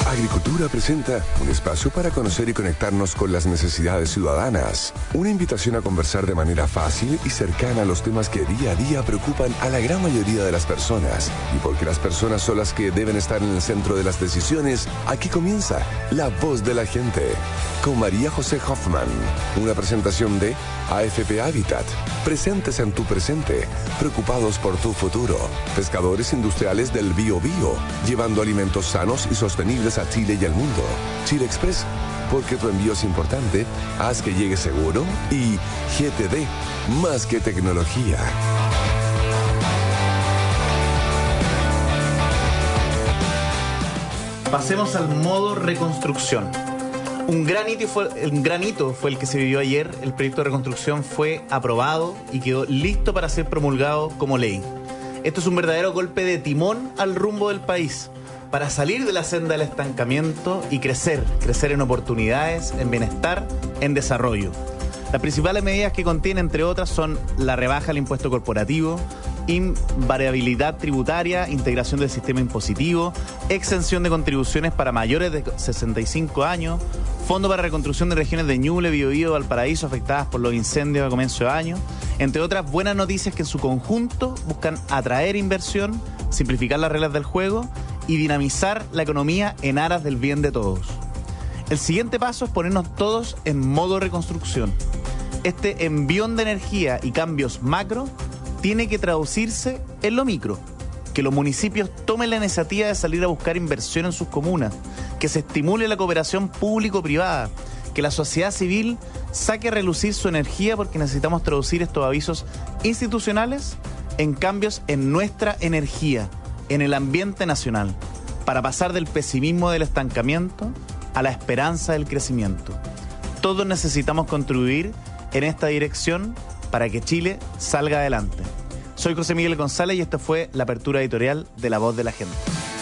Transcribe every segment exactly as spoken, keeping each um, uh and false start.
Agricultura presenta un espacio para conocer y conectarnos con las necesidades ciudadanas. Una invitación a conversar de manera fácil y cercana a los temas que día a día preocupan a la gran mayoría de las personas. Y porque las personas son las que deben estar en el centro de las decisiones, aquí comienza La Voz de la Gente, con María José Hoffman. Una presentación de A F P Habitat. Presentes en tu presente, preocupados por tu futuro. Pescadores industriales del Bío Bío, llevando alimentos sanos y sostenibles a Chile y al mundo. Chile Express, porque tu envío es importante, haz que llegue seguro. Y G T D, más que tecnología. Pasemos al modo reconstrucción. Un gran hito fue, un gran hito fue el que se vivió ayer. El proyecto de reconstrucción fue aprobado y quedó listo para ser promulgado como ley. Esto es un verdadero golpe de timón al rumbo del país, para salir de la senda del estancamiento y crecer, crecer en oportunidades, en bienestar, en desarrollo. Las principales medidas que contiene, entre otras, son la rebaja del impuesto corporativo, invariabilidad tributaria, integración del sistema impositivo, exención de contribuciones para mayores de sesenta y cinco años, fondo para reconstrucción de regiones de Ñuble, Biobío, Valparaíso afectadas por los incendios a comienzo de año, entre otras buenas noticias que en su conjunto buscan atraer inversión, simplificar las reglas del juego y dinamizar la economía en aras del bien de todos. El siguiente paso es ponernos todos en modo reconstrucción. Este envión de energía y cambios macro tiene que traducirse en lo micro. Que los municipios tomen la iniciativa de salir a buscar inversión en sus comunas, que se estimule la cooperación público-privada, que la sociedad civil saque a relucir su energía, porque necesitamos traducir estos avisos institucionales en cambios en nuestra energía, en el ambiente nacional, para pasar del pesimismo del estancamiento a la esperanza del crecimiento. Todos necesitamos contribuir en esta dirección para que Chile salga adelante. Soy José Miguel González y esta fue la apertura editorial de La Voz de la Gente.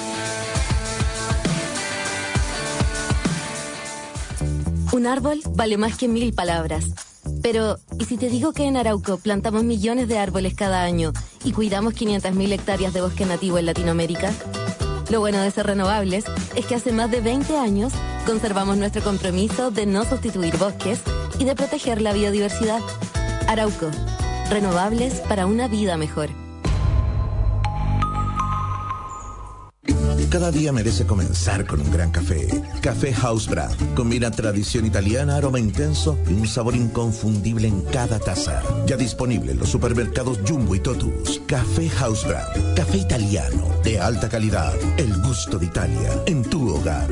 Un árbol vale más que mil palabras. Pero, ¿y si te digo que en Arauco plantamos millones de árboles cada año y cuidamos quinientas mil hectáreas de bosque nativo en Latinoamérica? Lo bueno de ser renovables es que hace más de veinte años conservamos nuestro compromiso de no sustituir bosques y de proteger la biodiversidad. Arauco, renovables para una vida mejor. Cada día merece comenzar con un gran café. Café House Brand. Combina tradición italiana, aroma intenso y un sabor inconfundible en cada taza. Ya disponible en los supermercados Jumbo y Totus. Café House Brand. Café italiano de alta calidad. El gusto de Italia en tu hogar.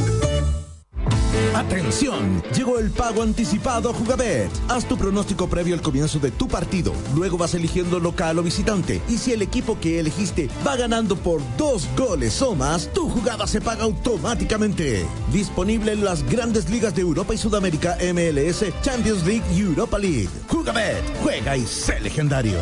¡Atención! Llegó el pago anticipado a Jugabet. Haz tu pronóstico previo al comienzo de tu partido. Luego vas eligiendo local o visitante. Y si el equipo que elegiste va ganando por dos goles o más, tu jugada se paga automáticamente. Disponible en las grandes ligas de Europa y Sudamérica, M L S, Champions League y Europa League. Jugabet. Juega y sé legendario.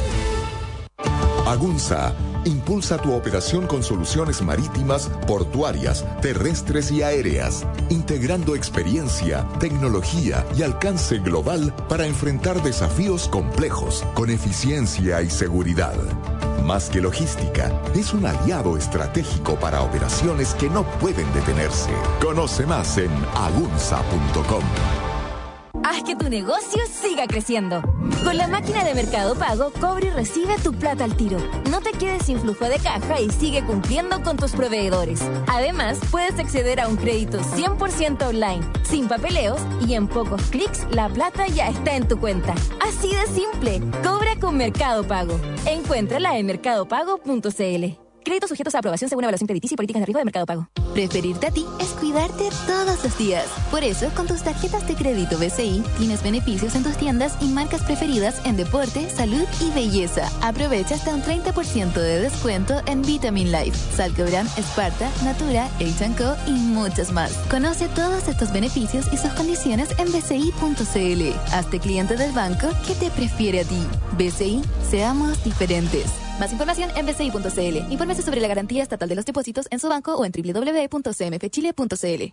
Agunza impulsa tu operación con soluciones marítimas, portuarias, terrestres y aéreas, integrando experiencia, tecnología y alcance global para enfrentar desafíos complejos con eficiencia y seguridad. Más que logística, es un aliado estratégico para operaciones que no pueden detenerse. Conoce más en agunza punto com. Haz que tu negocio siga creciendo. Con la máquina de Mercado Pago, cobra y recibe tu plata al tiro. No te quedes sin flujo de caja y sigue cumpliendo con tus proveedores. Además, puedes acceder a un crédito cien por ciento online, sin papeleos, y en pocos clics la plata ya está en tu cuenta. Así de simple. Cobra con Mercado Pago. Encuéntrala en mercado pago punto c l. Créditos sujetos a aprobación según evaluación crediticia y políticas de riesgo de Mercado Pago. Preferirte a ti es cuidarte todos los días. Por eso, con tus tarjetas de crédito B C I, tienes beneficios en tus tiendas y marcas preferidas en deporte, salud y belleza. Aprovecha hasta un treinta por ciento de descuento en Vitamin Life, Salcobran, Sparta, Natura, H and Co y muchos más. Conoce todos estos beneficios y sus condiciones en b c i punto c l. Hazte cliente del banco que te prefiere a ti. B C I, seamos diferentes. Más información en b c i punto c l. Infórmese sobre la garantía estatal de los depósitos en su banco o en doble u doble u doble u punto c m f chile punto c l.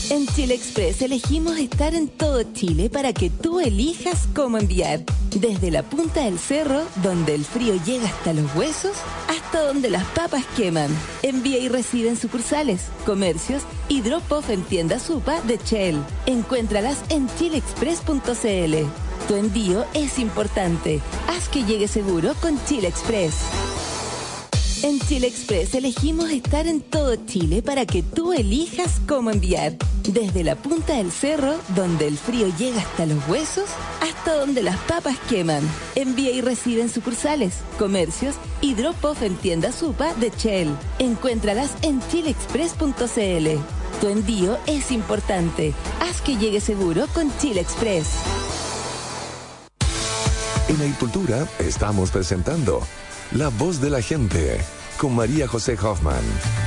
En Chile Express elegimos estar en todo Chile para que tú elijas cómo enviar. Desde la punta del cerro, donde el frío llega hasta los huesos, hasta donde las papas queman. Envía y recibe en sucursales, comercios y drop-off en tiendas Supa de Shell. Encuéntralas en chile express punto c l. Tu envío es importante. Haz que llegue seguro con Chile Express. En Chile Express elegimos estar en todo Chile para que tú elijas cómo enviar. Desde la punta del cerro, donde el frío llega hasta los huesos, hasta donde las papas queman. Envía y recibe en sucursales, comercios y drop-off en tiendas Supa de Shell. Encuéntralas en chile express punto c l. Tu envío es importante. Haz que llegue seguro con Chile Express. En Agricultura estamos presentando La Voz de la Gente con María José Hoffman.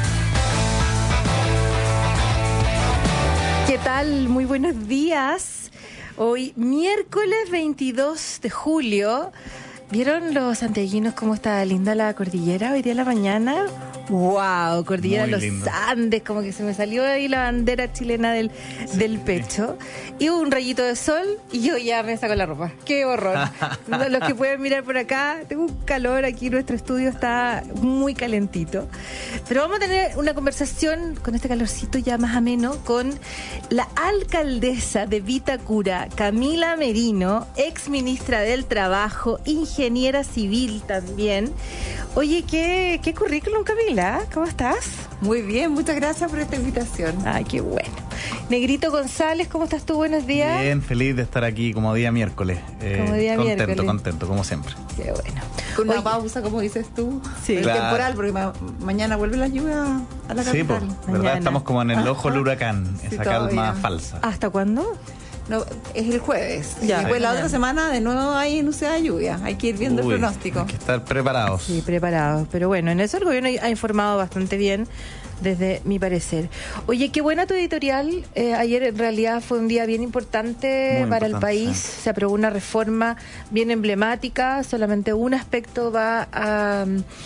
¿Qué tal? Muy buenos días. Hoy, miércoles veintidós de julio. ¿Vieron los santiaguinos cómo está linda la cordillera hoy día en la mañana? ¡Wow! Cordillera de los lindo. Andes, como que se me salió ahí la bandera chilena del, sí, del pecho. Y hubo un rayito de sol y yo ya me saco la ropa. ¡Qué horror! Los que pueden mirar por acá, tengo un calor aquí, nuestro estudio está muy calentito. Pero vamos a tener una conversación con este calorcito ya más ameno con la alcaldesa de Vitacura, Camila Merino, ex ministra del Trabajo, ingeniera civil también. Oye, ¿qué, qué currículum, Camila? ¿Cómo estás? Muy bien, muchas gracias por esta invitación. Ay, qué bueno. Negrito González, ¿cómo estás tú? Buenos días. Bien, feliz de estar aquí como día miércoles. Eh, como día contento, miércoles. Contento, como siempre. Qué bueno. Con Oye, una pausa, como dices tú. Sí. El Claro. temporal, porque ma- mañana vuelve la lluvia a la Sí, capital. pues, verdad, estamos como en el ojo del huracán, Sí, esa todavía. calma falsa. ¿Hasta cuándo? No, es el jueves. Ya. Y después la Mañana. otra semana de nuevo hay anunciada de lluvia. Hay que ir viendo Uy, el pronóstico. Hay que estar preparados. Sí, preparados. Pero bueno, en eso el gobierno ha informado bastante bien, desde mi parecer. Oye, qué buena tu editorial. Eh, ayer en realidad fue un día bien importante Muy para el importante, país. sí. Se aprobó una reforma bien emblemática. Solamente un aspecto va a...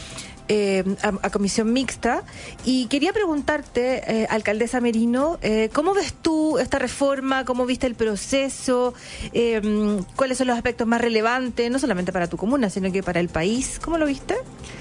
Eh, a, a comisión mixta, y quería preguntarte, eh, alcaldesa Merino, eh, ¿cómo ves tú esta reforma? ¿Cómo viste el proceso? Eh, ¿Cuáles son los aspectos más relevantes, no solamente para tu comuna, sino que para el país? ¿Cómo lo viste?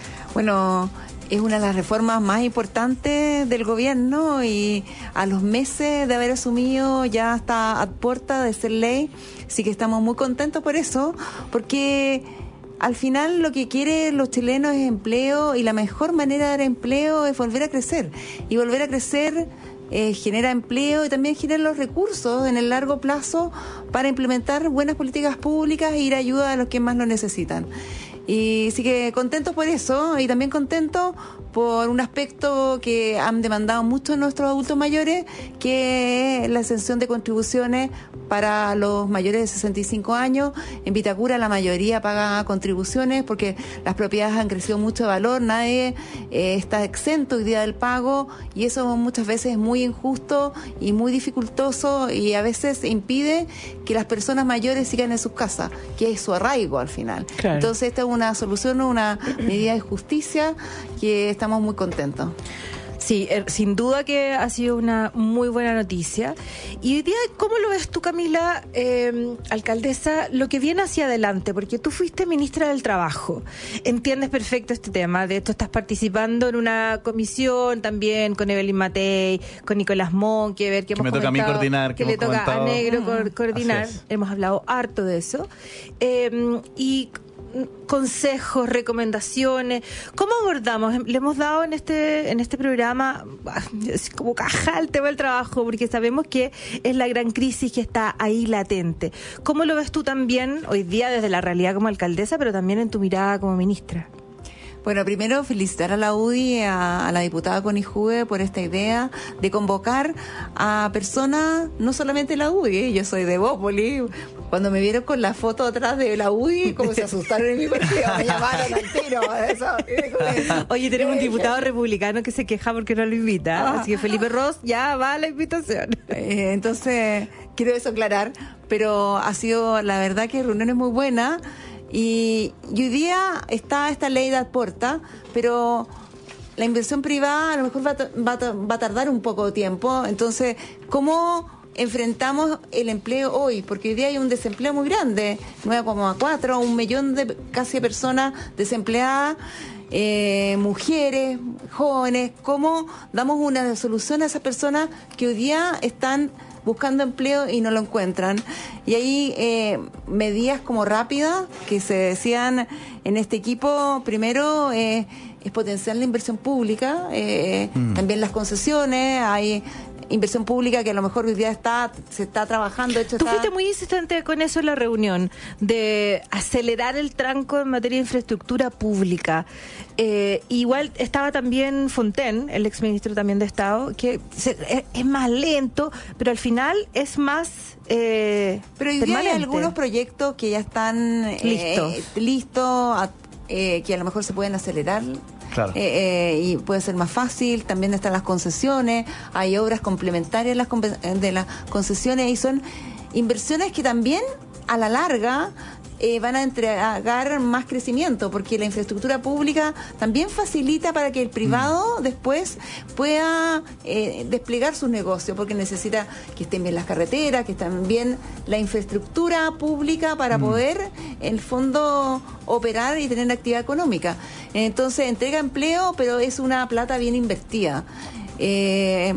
Bueno, es una de las reformas más importantes del gobierno y a los meses de haber asumido ya está a puerta de ser ley, así que estamos muy contentos por eso, porque al final lo que quieren los chilenos es empleo, y la mejor manera de dar empleo es volver a crecer. Y volver a crecer eh, genera empleo y también genera los recursos en el largo plazo para implementar buenas políticas públicas e ir a ayuda a los que más lo necesitan. Y sí que contentos por eso, y también contentos por un aspecto que han demandado mucho nuestros adultos mayores, que es la exención de contribuciones para los mayores de sesenta y cinco años. En Vitacura la mayoría paga contribuciones porque las propiedades han crecido mucho de valor, nadie eh, está exento hoy día del pago, y eso muchas veces es muy injusto y muy dificultoso, y a veces impide que las personas mayores sigan en sus casas, que es su arraigo al final. Claro. Entonces esta es una solución, una medida de justicia que estamos muy contentos. Sí, eh, sin duda que ha sido una muy buena noticia. Y hoy día, ¿cómo lo ves tú, Camila, eh, alcaldesa, lo que viene hacia adelante? Porque tú fuiste ministra del Trabajo, entiendes perfecto este tema. De hecho, estás participando en una comisión también con Evelyn Matei, con Nicolás Monque, que, Que me toca a mí coordinar, que, que le hemos toca comentado. a Negro Mm, co- coordinar. así es. Hemos hablado harto de eso. Eh, y consejos, recomendaciones, ¿cómo abordamos? Le hemos dado en este en este programa es como caja el tema del trabajo, porque sabemos que es la gran crisis que está ahí latente. ¿Cómo lo ves tú también hoy día desde la realidad como alcaldesa, pero también en tu mirada como ministra? Bueno, primero felicitar a la U D I, a, a la diputada Connie Juve por esta idea de convocar a personas, no solamente de la U D I, yo soy de Bópoli. Cuando me vieron con la foto atrás de la U D I, como se asustaron en mi partido, me llamaron al tiro. Eso. Oye, tenemos un diputado republicano que se queja porque no lo invita, ah, así que Felipe Ross ya va a la invitación. Eh, entonces, quiero eso aclarar, pero ha sido, la verdad, que reuniones muy buenas. Y, y hoy día está esta ley de Aporta, pero la inversión privada a lo mejor va, va, va a tardar un poco de tiempo. Entonces, ¿cómo enfrentamos el empleo hoy? Porque hoy día hay un desempleo muy grande, nueve coma cuatro, un millón de casi personas desempleadas, eh, mujeres, jóvenes. ¿Cómo damos una solución a esas personas que hoy día están buscando empleo y no lo encuentran? Y ahí eh, medidas como rápidas que se decían en este equipo, primero eh, es potenciar la inversión pública, eh, mm. también las concesiones, hay inversión pública que a lo mejor hoy día está se está trabajando. De hecho, Tú está... fuiste muy insistente con eso en la reunión, de acelerar el tranco en materia de infraestructura pública. Eh, igual estaba también Fontaine, el exministro también de Estado, que se, es, es más lento, pero al final es más eh, Pero hoy día hay algunos proyectos que ya están listos, eh, listos eh, que a lo mejor se pueden acelerar. Claro. Eh, eh, y puede ser más fácil. También están las concesiones, hay obras complementarias las de las concesiones y son inversiones que también a la larga eh, van a entregar más crecimiento, porque la infraestructura pública también facilita para que el privado mm. después pueda eh, desplegar sus negocios, porque necesita que estén bien las carreteras, que estén bien la infraestructura pública para mm. poder, en el fondo, operar y tener actividad económica. Entonces, entrega empleo, pero es una plata bien invertida. Eh,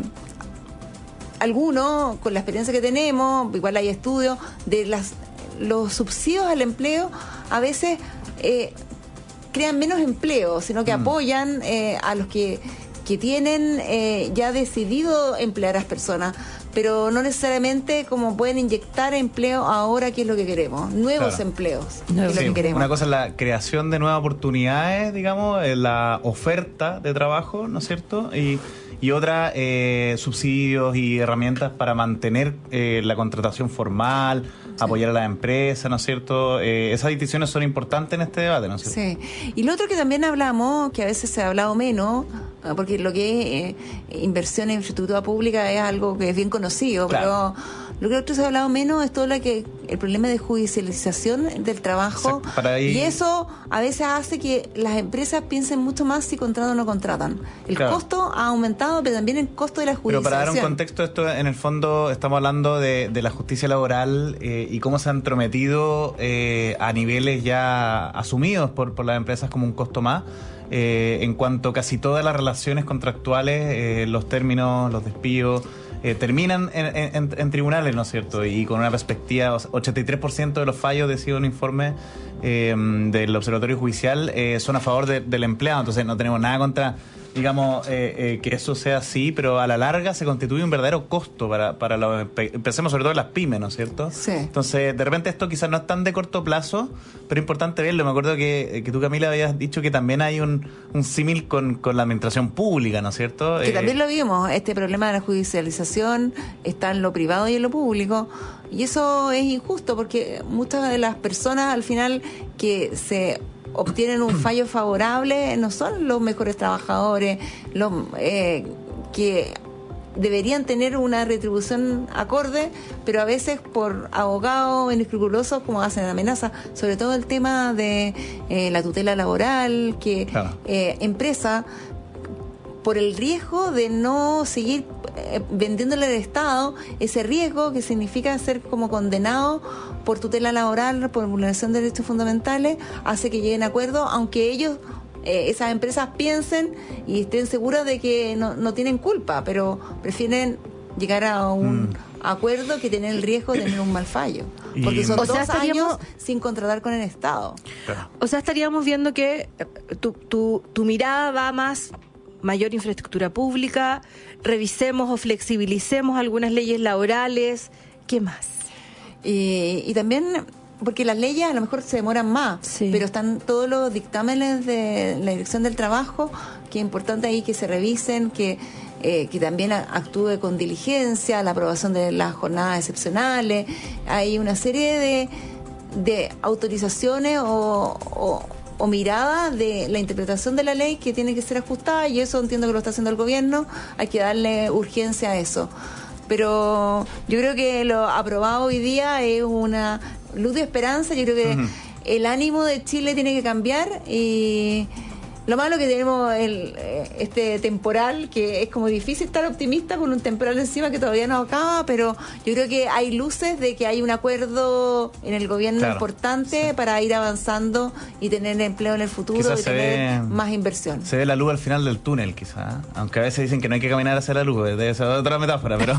algunos, con la experiencia que tenemos, igual hay estudios de las los subsidios al empleo, a veces eh, crean menos empleo, sino que mm. apoyan eh, a los que, que tienen eh, ya decidido emplear a las personas, pero no necesariamente como pueden inyectar empleo ahora, que es lo que queremos, nuevos claro. empleos, Nuevo. es lo Sí, que queremos. Una cosa es la creación de nuevas oportunidades, digamos, la oferta de trabajo, ¿no es cierto? Y Y otra, eh, subsidios y herramientas para mantener eh, la contratación formal, sí. apoyar a las empresas, ¿no es cierto? Eh, esas distinciones son importantes en este debate, ¿no es cierto? Sí. Y lo otro que también hablamos, que a veces se ha hablado menos, porque lo que es eh, inversión en infraestructura pública es algo que es bien conocido, claro. pero lo que otro se ha hablado menos es todo lo que el problema de judicialización del trabajo. Exacto, para ahí... Y eso a veces hace que las empresas piensen mucho más si contratan o no contratan. El claro. costo ha aumentado, pero también el costo de la judicialización. Pero para dar un contexto, esto en el fondo estamos hablando de, de la justicia laboral eh, y cómo se ha entrometido eh, a niveles ya asumidos por, por las empresas como un costo más. Eh, en cuanto a casi todas las relaciones contractuales, eh, los términos, los despidos, eh, terminan en, en, en tribunales, ¿no es cierto? Y con una perspectiva, ochenta y tres por ciento de los fallos, decía un informe eh, del Observatorio Judicial, eh, son a favor de, del empleado. Entonces no tenemos nada contra, digamos, eh, eh, que eso sea así, pero a la larga se constituye un verdadero costo para, para los, pensemos sobre todo en las pymes, ¿no es cierto? Sí. Entonces, de repente esto quizás no es tan de corto plazo, pero es importante verlo. Me acuerdo que, que tú, Camila, habías dicho que también hay un, un símil con, con la administración pública, ¿no es cierto? Que eh, también lo vimos, este problema de la judicialización está en lo privado y en lo público, y eso es injusto porque muchas de las personas al final que se obtienen un fallo favorable no son los mejores trabajadores, los eh, que deberían tener una retribución acorde, pero a veces por abogados inescrupulosos como hacen amenazas, sobre todo el tema de eh, la tutela laboral, que claro. eh, empresa, por el riesgo de no seguir eh, vendiéndole al Estado, ese riesgo que significa ser como condenado por tutela laboral, por vulneración de derechos fundamentales, hace que lleguen a acuerdos, aunque ellos, eh, esas empresas piensen y estén seguras de que no, no tienen culpa, pero prefieren llegar a un mm. acuerdo que tener el riesgo de tener un mal fallo. Porque son o sea, dos años sin contratar con el Estado. Claro. O sea, estaríamos viendo que tu, tu, tu mirada va más... mayor infraestructura pública, revisemos o flexibilicemos algunas leyes laborales, ¿qué más? Y, y también, porque las leyes a lo mejor se demoran más, sí. pero están todos los dictámenes de la Dirección del Trabajo, que es importante ahí que se revisen, que, eh, que también actúe con diligencia, la aprobación de las jornadas excepcionales, hay una serie de, de autorizaciones o... o o mirada de la interpretación de la ley que tiene que ser ajustada, y eso entiendo que lo está haciendo el gobierno, hay que darle urgencia a eso. Pero yo creo que lo aprobado hoy día es una luz de esperanza. Yo creo que uh-huh. el ánimo de Chile tiene que cambiar y, Lo malo que tenemos el, este temporal, que es como difícil estar optimista con un temporal encima que todavía no acaba, pero yo creo que hay luces de que hay un acuerdo en el gobierno claro, importante sí. para ir avanzando y tener empleo en el futuro quizás y tener ve, más inversión. Se ve la luz al final del túnel, quizás, aunque a veces dicen que no hay que caminar hacia la luz, debe ser otra metáfora, pero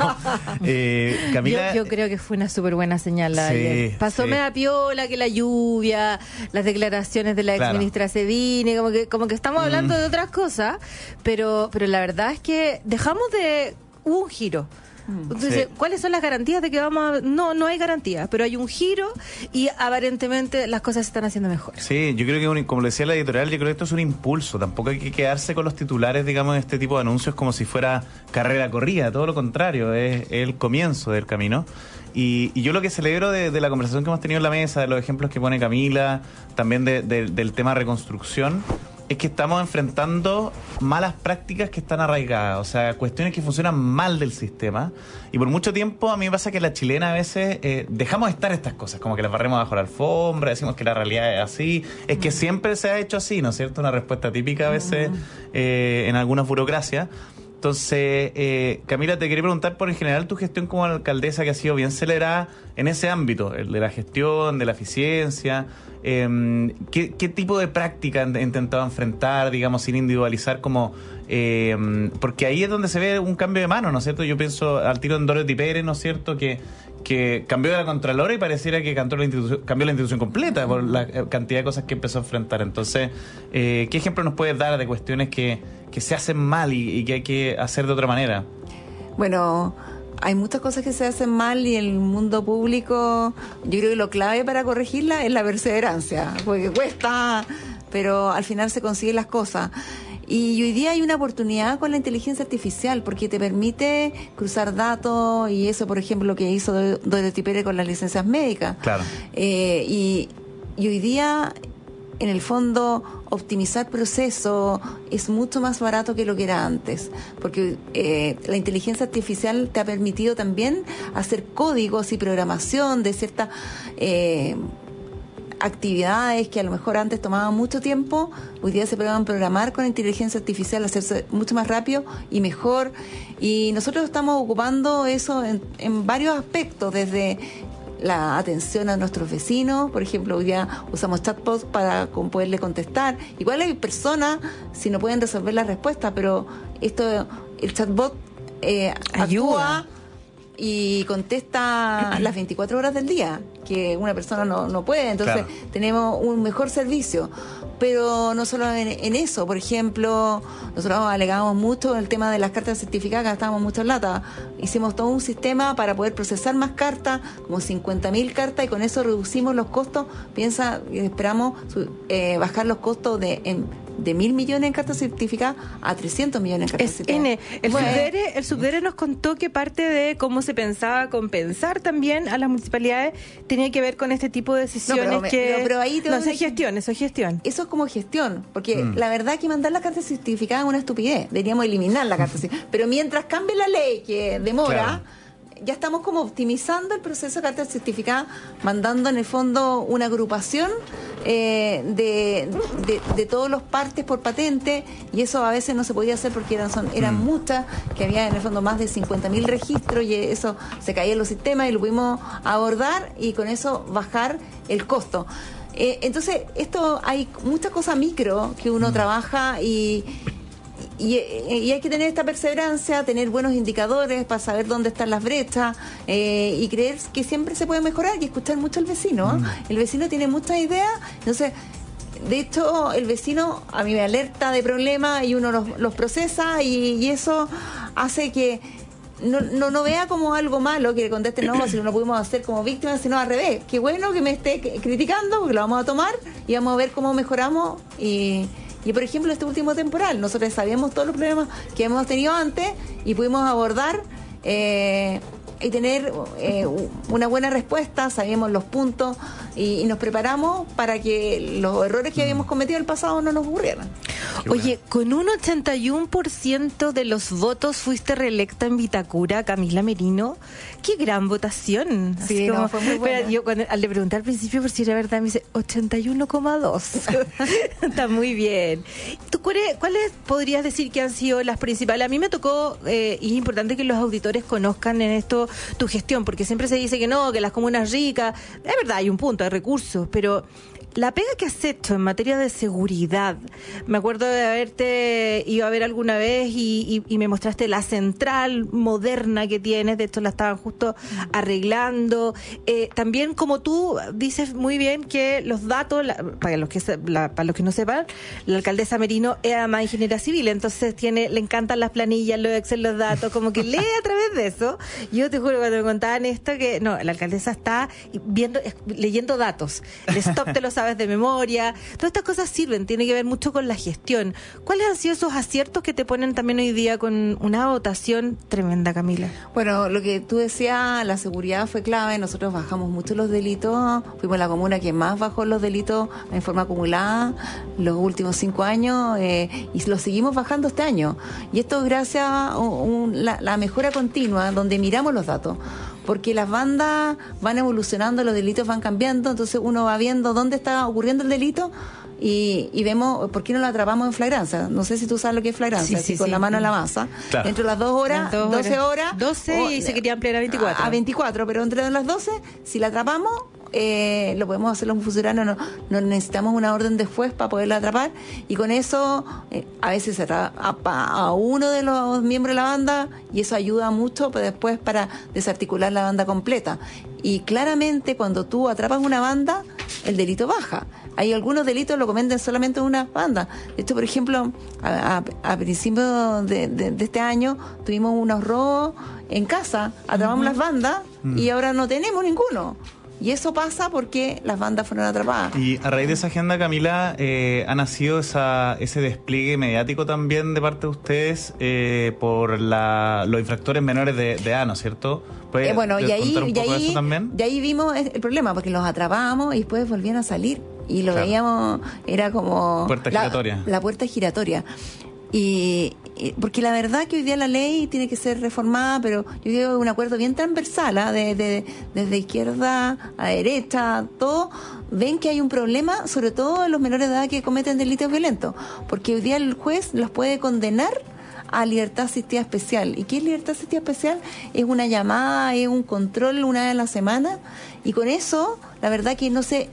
eh, Camila... Yo, yo creo que fue una súper buena señal la sí, ayer. Pasó sí. media piola, que la lluvia, las declaraciones de la claro. exministra Cedini, como que, como que estamos hablando mm. de otras cosas, pero pero la verdad es que dejamos de... Hubo un giro. Entonces, sí. ¿cuáles son las garantías de que vamos a...? No, no hay garantías, pero hay un giro y aparentemente las cosas se están haciendo mejor. Sí, yo creo que, un, como le decía la editorial, yo creo que esto es un impulso. Tampoco hay que quedarse con los titulares, digamos, de este tipo de anuncios como si fuera carrera corrida. Todo lo contrario, es el comienzo del camino. Y, y yo lo que celebro de, de la conversación que hemos tenido en la mesa, de los ejemplos que pone Camila, también de, de, del tema reconstrucción, es que estamos enfrentando malas prácticas que están arraigadas, o sea, cuestiones que funcionan mal del sistema. Y por mucho tiempo a mí me pasa que la chilena a veces eh, dejamos de estar estas cosas, como que las barremos bajo la alfombra, decimos que la realidad es así, es que siempre se ha hecho así, ¿no es cierto? Una respuesta típica a veces eh, en algunas burocracias. Entonces, eh, Camila, te quería preguntar por en general tu gestión como alcaldesa, que ha sido bien celebrada en ese ámbito, el de la gestión, de la eficiencia. Eh, ¿qué, ¿Qué tipo de práctica han intentado enfrentar, digamos, sin individualizar como... Eh, porque ahí es donde se ve un cambio de mano, ¿no es cierto? Yo pienso al tiro en Dorothy Pérez, ¿no es cierto?, que, que cambió de la Contralora y pareciera que cambió la institución, cambió la institución completa por la cantidad de cosas que empezó a enfrentar. Entonces, eh, ¿qué ejemplo nos puedes dar de cuestiones que, que se hacen mal y, y que hay que hacer de otra manera? Bueno, hay muchas cosas que se hacen mal y en el mundo público yo creo que lo clave para corregirla es la perseverancia, porque cuesta, pero al final se consiguen las cosas. Y hoy día hay una oportunidad con la inteligencia artificial porque te permite cruzar datos y eso, por ejemplo, lo que hizo Dorothy Pérez con las licencias médicas. Claro. Eh, y, y hoy día, en el fondo, optimizar procesos es mucho más barato que lo que era antes, porque eh, la inteligencia artificial te ha permitido también hacer códigos y programación de ciertas eh, actividades que a lo mejor antes tomaban mucho tiempo, hoy día se pueden programar con inteligencia artificial, hacerse mucho más rápido y mejor, y nosotros estamos ocupando eso en, en varios aspectos, desde la atención a nuestros vecinos, por ejemplo, hoy día usamos chatbots para poderle contestar. Igual hay personas, si no pueden resolver la respuesta, pero esto, el chatbot eh, actúa y contesta las veinticuatro horas del día, que una persona no, no puede. Entonces, claro, tenemos un mejor servicio. Pero no solo en, en eso, por ejemplo, nosotros alegamos mucho el tema de las cartas certificadas, gastábamos mucha plata. Hicimos todo un sistema para poder procesar más cartas, como cincuenta mil cartas, y con eso reducimos los costos. Piensa, esperamos eh, bajar los costos de en, de mil millones en cartas certificadas a trescientos millones en cartas es certificadas. N. El, bueno, subdere, el subdere nos contó que parte de cómo se pensaba compensar también a las municipalidades tenía que ver con este tipo de decisiones. No, pero, que... no, pero ahí te no, eso es gestión, eso es gestión. Eso es como gestión, porque mm. la verdad que mandar la carta certificada es una estupidez. Deberíamos eliminar la carta certificada. Pero mientras cambie la ley, que demora... Claro, ya estamos como optimizando el proceso de carta certificada, mandando en el fondo una agrupación eh, de, de, de todos los partes por patente, y eso a veces no se podía hacer porque eran, son, eran mm. muchas, que había en el fondo más de cincuenta mil registros, y eso se caía en los sistemas y lo pudimos abordar y con eso bajar el costo. Eh, entonces, esto hay muchas cosas micro que uno mm. trabaja y... Y, y hay que tener esta perseverancia, tener buenos indicadores para saber dónde están las brechas eh, y creer que siempre se puede mejorar y escuchar mucho al vecino. ¿eh? Mm. El vecino tiene muchas ideas, entonces, de hecho, el vecino a mí me alerta de problemas y uno los, los procesa y, y eso hace que no, no, no vea como algo malo que le conteste no, si no lo pudimos hacer como víctima, sino al revés. Qué bueno que me esté criticando, porque lo vamos a tomar y vamos a ver cómo mejoramos. Y Y, por ejemplo, este último temporal, nosotros sabíamos todos los problemas que hemos tenido antes y pudimos abordar eh, y tener eh, una buena respuesta, sabíamos los puntos y, y nos preparamos para que los errores que habíamos cometido en el pasado no nos ocurrieran. Oye, con un ochenta y uno por ciento de los votos fuiste reelecta en Vitacura, Camila Merino. ¡Qué gran votación! Sí, Así no, como, fue muy buena. pero yo cuando, al le pregunté al principio por si era verdad, me dice ochenta y uno coma dos. Está muy bien. ¿Tú cuáles, cuáles podrías decir que han sido las principales? A mí me tocó, eh, y es importante que los auditores conozcan en esto tu gestión, porque siempre se dice que no, que las comunas ricas, es verdad, hay un punto, hay recursos, pero la pega que has hecho en materia de seguridad, me acuerdo de haberte ido a ver alguna vez y, y, y me mostraste la central moderna que tienes, de hecho la estaban justo arreglando. Eh, también, como tú dices muy bien, que los datos, la, para los que se, la, para los que no sepan, la alcaldesa Merino era más ingeniera civil, entonces tiene, le encantan las planillas, los Excel, los datos, como que lee a través de eso. Yo te juro, cuando me contaban esto, que no, la alcaldesa está viendo, leyendo datos, el stop te lo sabes de memoria, todas estas cosas sirven, tiene que ver mucho con la gestión. ¿Cuáles han sido esos aciertos que te ponen también hoy día con una votación tremenda, Camila? Bueno, lo que tú decías, la seguridad fue clave, nosotros bajamos mucho los delitos, fuimos la comuna que más bajó los delitos en forma acumulada los últimos cinco años eh, y los seguimos bajando este año. Y esto es gracias a un, la, la mejora continua, donde miramos los datos. Porque las bandas van evolucionando, los delitos van cambiando, entonces uno va viendo dónde está ocurriendo el delito y, y vemos por qué no lo atrapamos en flagrancia. No sé si tú sabes lo que es flagrancia, sí, sí, así con sí. la mano en la masa. Claro. Entre las dos horas, Las dos doce horas. doce o, y se quería ampliar a veinticuatro. A, a veinticuatro, pero entre las doce, si la atrapamos, eh, lo podemos hacer los funcionarios, no, no necesitamos una orden de juez para poderla atrapar y con eso eh, a veces se atrapa a, a uno de los miembros de la banda y eso ayuda mucho pero después para desarticular la banda completa. Y claramente cuando tú atrapas una banda, el delito baja. Hay algunos delitos lo cometen solamente una banda. De hecho, por ejemplo, a, a, a principios de, de, de este año tuvimos unos robos en casa, atrapamos uh-huh. las bandas uh-huh. y ahora no tenemos ninguno. Y eso pasa porque las bandas fueron atrapadas. Y a raíz de esa agenda, Camila, eh, ha nacido esa, ese despliegue mediático también de parte de ustedes eh, por la, los infractores menores de, de edad, ¿no es cierto? Eh, bueno, y ahí, un y, poco ahí, eso también? y ahí vimos el problema, porque los atrapábamos y después volvían a salir. Y lo claro. veíamos, era como... Puerta la, giratoria. La puerta giratoria. Y, y porque la verdad que hoy día la ley tiene que ser reformada, pero yo creo que es un acuerdo bien transversal, ¿eh? de, de, desde izquierda a derecha, todo, ven que hay un problema, sobre todo en los menores de edad que cometen delitos violentos, porque hoy día el juez los puede condenar a libertad asistida especial. ¿Y qué es libertad asistida especial? Es una llamada, es un control una vez a la semana, y con eso, la verdad que no se,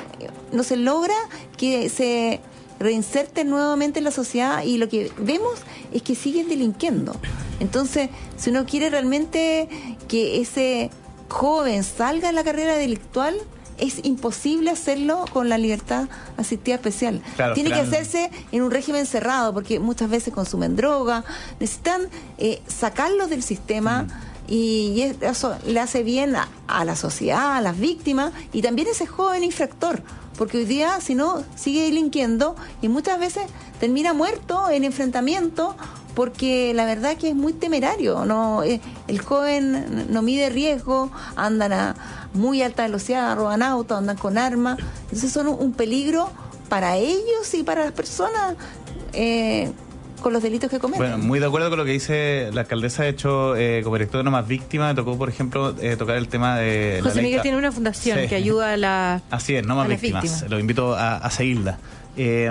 no se logra que se reinserten nuevamente en la sociedad y lo que vemos es que siguen delinquiendo. Entonces, si uno quiere realmente que ese joven salga de la carrera delictual, es imposible hacerlo con la libertad asistida especial. Claro, Tiene claro. que hacerse en un régimen cerrado, porque muchas veces consumen droga, necesitan eh, sacarlos del sistema. Mm. Y eso le hace bien a, a la sociedad, a las víctimas y también a ese joven infractor, porque hoy día si no sigue delinquiendo y muchas veces termina muerto en enfrentamiento, porque la verdad que es muy temerario, no eh, el joven no mide riesgo, andan a muy alta velocidad, roban autos, andan con armas, entonces son un, un peligro para ellos y para las personas eh, con los delitos que cometen. Bueno, muy de acuerdo con lo que dice la alcaldesa. De hecho, eh, como director de No Más Víctimas, me tocó, por ejemplo, eh, tocar el tema de... José la Miguel ley... tiene una fundación sí. que ayuda a la... Así es, No Más Víctimas. víctimas. Los invito a, a seguirla. Eh,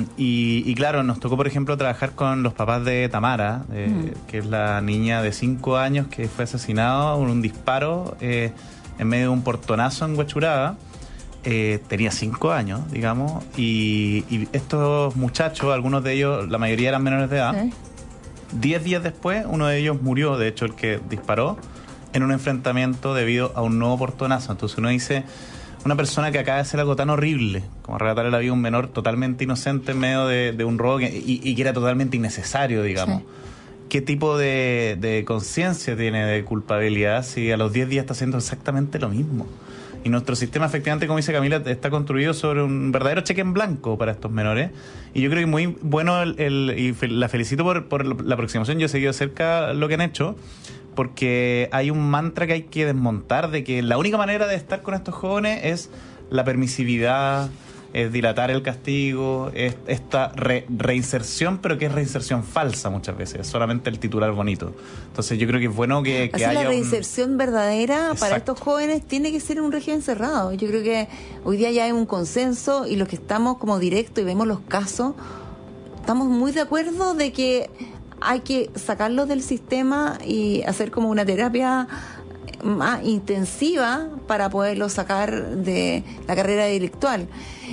y, y claro, nos tocó, por ejemplo, trabajar con los papás de Tamara, eh, mm. que es la niña de cinco años que fue asesinada con un disparo eh, en medio de un portonazo en Huachuraba. Eh, tenía cinco años, digamos, y, y estos muchachos, algunos de ellos, la mayoría eran menores de edad. ¿Eh? Diez días después, uno de ellos murió, de hecho, el que disparó, en un enfrentamiento debido a un nuevo portonazo. Entonces uno dice, una persona que acaba de hacer algo tan horrible, como arrebatarle la vida a un menor totalmente inocente en medio de, de un robo que, y, y que era totalmente innecesario, digamos. Sí. ¿Qué tipo de, de conciencia tiene de culpabilidad si a los diez días está haciendo exactamente lo mismo? Y nuestro sistema, efectivamente, como dice Camila, está construido sobre un verdadero cheque en blanco para estos menores. Y yo creo que muy bueno, el, el, y fe, la felicito por, por la aproximación. Yo he seguido cerca lo que han hecho, porque hay un mantra que hay que desmontar de que la única manera de estar con estos jóvenes es la permisividad, es dilatar el castigo, es esta re, reinserción, pero que es reinserción falsa muchas veces, es solamente el titular bonito. Entonces yo creo que es bueno que, que Así haya la reinserción un... verdadera Exacto. para estos jóvenes tiene que ser un régimen cerrado. Yo creo que hoy día ya hay un consenso y los que estamos como directo y vemos los casos, estamos muy de acuerdo de que hay que sacarlos del sistema y hacer como una terapia más intensiva para poderlos sacar de la carrera delictual.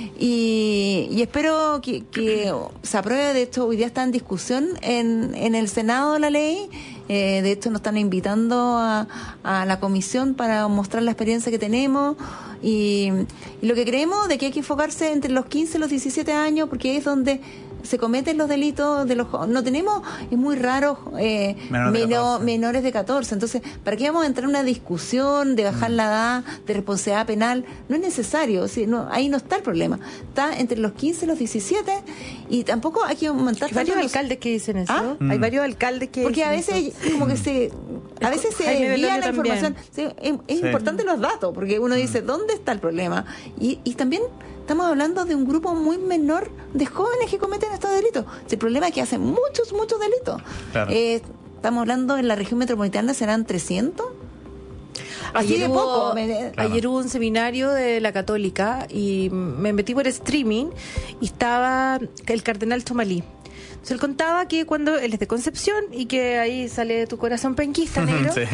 Y, y espero que, que se apruebe. De hecho, hoy día está en discusión en, en el Senado la ley. Eh, de hecho, nos están invitando a, a la comisión para mostrar la experiencia que tenemos y, y lo que creemos de que hay que enfocarse entre los quince y los diecisiete años, porque es donde se cometen los delitos de los no tenemos, es muy raro eh, Menor de menor, menores de catorce. Entonces, ¿para qué vamos a entrar en una discusión de bajar mm. la edad de responsabilidad penal? No es necesario, o sea, no, ahí no está el problema. Está entre los quince y los diecisiete y tampoco hay que aumentar. Hay varios los... alcaldes que dicen eso. ¿Ah? Mm. Hay Mm. varios alcaldes que porque a dicen veces eso. como que se a veces se Jaime desvía Belolio la también. información. Sí, es es Sí. importante los datos, porque uno dice, ¿dónde está el problema? Y, y también estamos hablando de un grupo muy menor de jóvenes que cometen estos delitos. El problema es que hacen muchos, muchos delitos. Claro. Eh, estamos hablando en la región metropolitana, ¿serán trescientos? Así Ayer de hubo, poco. Me- Claro. ayer hubo un seminario de la Católica y me metí por streaming y estaba el cardenal Chomalí. Entonces él contaba que cuando él es de Concepción y que ahí sale tu corazón penquista, negro, Sí.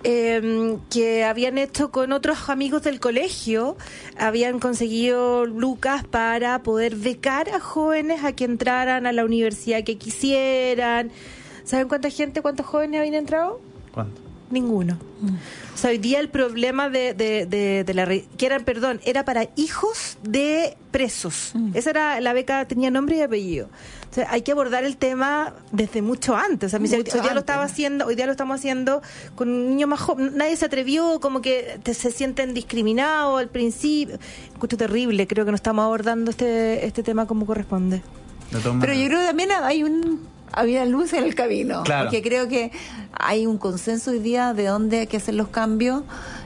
eh, que habían hecho con otros amigos del colegio, habían conseguido lucas para poder becar a jóvenes a que entraran a la universidad que quisieran. ¿Saben cuánta gente, cuántos jóvenes habían entrado? ¿Cuánto? Ninguno. O sea, hoy día el problema de, de, de, de la... re- que eran, perdón, era para hijos de presos. Mm. Esa era la beca, tenía nombre y apellido. O sea, hay que abordar el tema desde mucho antes. O sea, me dice, Mucho hoy día lo antes. estaba haciendo, hoy día lo estamos haciendo con un niño más joven. Nadie se atrevió, como que te, se sienten discriminados al principio. Encuentro terrible, creo que no estamos abordando este, este tema como corresponde. De todas Pero maneras. yo creo que también hay un había luz en el camino, Claro. porque creo que hay un consenso hoy día de dónde hay que hacer los cambios.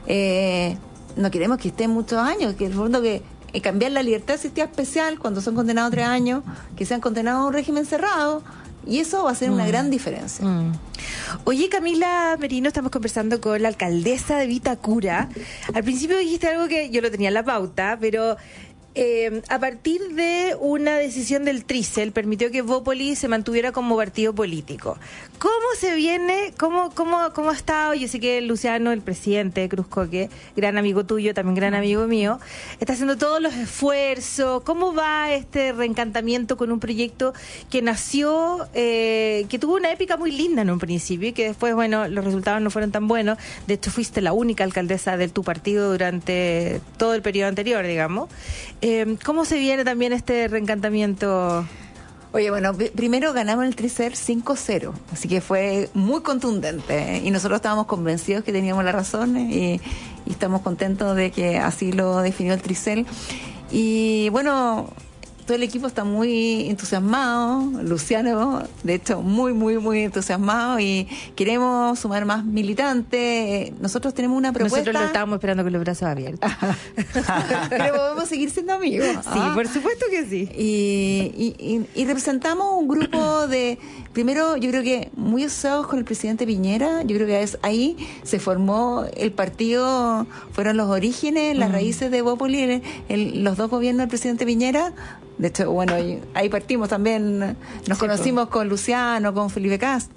Eh, no queremos que estén muchos años, que en el fondo que eh, cambiar la libertad de asistida especial cuando son condenados a tres años, que sean condenados a un régimen cerrado, y eso va a ser una Mm. gran diferencia. Mm. Oye, Camila Merino, estamos conversando con la alcaldesa de Vitacura. Al principio dijiste algo que yo lo tenía en la pauta, pero eh, a partir de una decisión del Trícel permitió que Bópoli se mantuviera como partido político. ¿Cómo se viene? ¿Cómo, cómo, cómo ha estado? Yo sé que Luciano, el presidente de Cruz Coque, gran amigo tuyo, también gran amigo mío, está haciendo todos los esfuerzos. ¿Cómo va este reencantamiento con un proyecto que nació, eh, que tuvo una épica muy linda en un principio y que después, bueno, los resultados no fueron tan buenos? De hecho, fuiste la única alcaldesa de tu partido durante todo el periodo anterior, digamos. Eh, ¿Cómo se viene también este reencantamiento? Oye, bueno, p- primero ganamos el Trícel cinco cero, así que fue muy contundente, ¿eh? Y nosotros estábamos convencidos que teníamos la razón, ¿eh? y, y estamos contentos de que así lo definió el Trícel. Y bueno, todo el equipo está muy entusiasmado, Luciano, de hecho, muy, muy, muy entusiasmado, y queremos sumar más militantes. Nosotros tenemos una propuesta. Nosotros lo estábamos esperando con los brazos abiertos. Pero podemos seguir siendo amigos. Sí, ¿ah? por supuesto que sí. Y, y, y- y representamos un grupo de, primero, yo creo que muy asociados con el presidente Piñera. Yo creo que es, ahí se formó el partido, fueron los orígenes, las Mm. raíces de Bópoli, el- el- los dos gobiernos del presidente Piñera. De hecho, bueno, y- ahí partimos también, nos Sí, conocimos con Luciano, con Felipe Cast.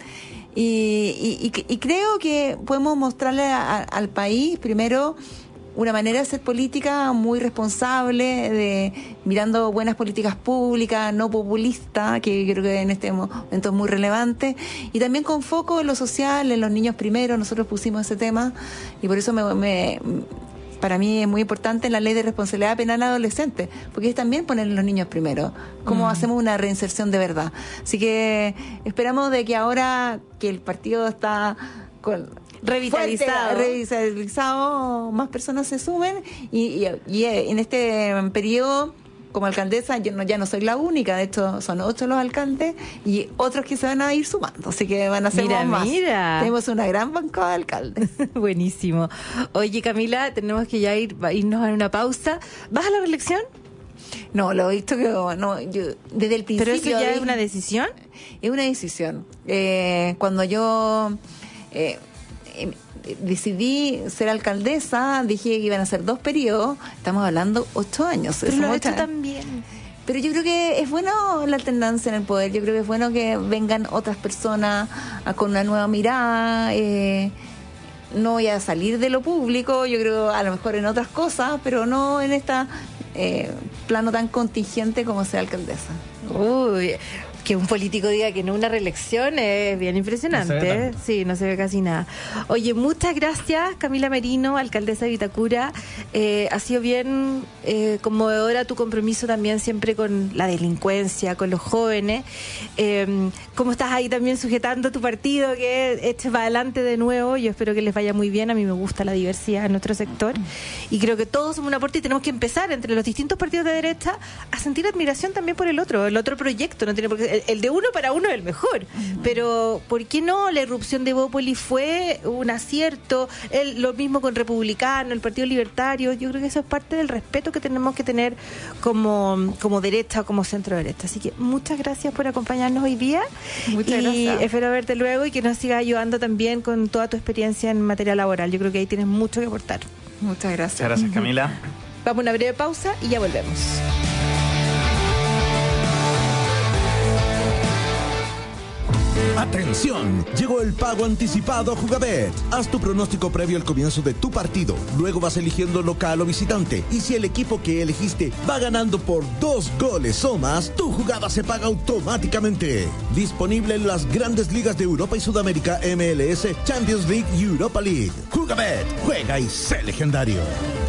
Y, y, y- y creo que podemos mostrarle a- al país, primero, una manera de hacer política muy responsable, de mirando buenas políticas públicas, no populista, que creo que en este momento es muy relevante, y también con foco en lo social, en los niños primero. Nosotros pusimos ese tema, y por eso me, me- para mí es muy importante la ley de responsabilidad penal adolescente, porque es también poner los niños primero, cómo Mm. hacemos una reinserción de verdad. Así que esperamos de que ahora que el partido está con Revitalizado. fuerte, revitalizado, más personas se sumen, y, y- y en este periodo, como alcaldesa, yo no, ya no soy la única, de hecho son ocho los alcaldes y otros que se van a ir sumando, así que van a ser Mira, más. mira. Tenemos una gran bancada de alcaldes. Buenísimo. Oye, Camila, tenemos que ya ir, irnos a una pausa. ¿Vas a la reelección? No, lo he visto que no, yo, desde el principio. ¿Pero eso ya vi, es una decisión? Es una decisión. Eh, cuando yo eh, eh, decidí ser alcaldesa, dije que iban a ser dos periodos. Estamos hablando ocho años. Pero Eso lo he muestra- hecho también. Pero yo creo que es bueno la alternancia en el poder. Yo creo que es bueno que vengan otras personas a- con una nueva mirada. Eh, no voy a salir de lo público, yo creo a lo mejor en otras cosas, pero no en este eh, plano tan contingente como ser alcaldesa. Uy, que un político diga que no una reelección es bien impresionante. No se ve ¿eh? tanto. Sí, no se ve casi nada. Oye, muchas gracias, Camila Merino, alcaldesa de Vitacura. Eh, ha sido bien eh, conmovedora tu compromiso también siempre con la delincuencia, con los jóvenes. Eh, ¿Cómo estás ahí también sujetando tu partido que eche para adelante de nuevo? Yo espero que les vaya muy bien. A mí me gusta la diversidad en nuestro sector y creo que todos somos un aporte y tenemos que empezar entre los distintos partidos de derecha a sentir admiración también por el otro, el otro proyecto. No tiene por qué, el, el de uno para uno es el mejor, uh-huh. Pero ¿por qué no? La irrupción de Bópoli fue un acierto, el, lo mismo con Republicano, el Partido Libertario. Yo creo que eso es parte del respeto que tenemos que tener como, como derecha o como centro derecha. Así que muchas gracias por acompañarnos hoy día. Muchas y gracias. espero verte luego y que nos sigas ayudando también con toda tu experiencia en materia laboral. Yo creo que ahí tienes mucho que aportar. Muchas gracias. Muchas gracias, Camila. Vamos a una breve pausa y ya volvemos. Atención, llegó el pago anticipado a Jugabet. Haz tu pronóstico previo al comienzo de tu partido. Luego vas eligiendo local o visitante. Y si el equipo que elegiste va ganando por dos goles o más, tu jugada se paga automáticamente. Disponible en las grandes ligas de Europa y Sudamérica, M L S, Champions League y Europa League. Jugabet, juega y sé legendario.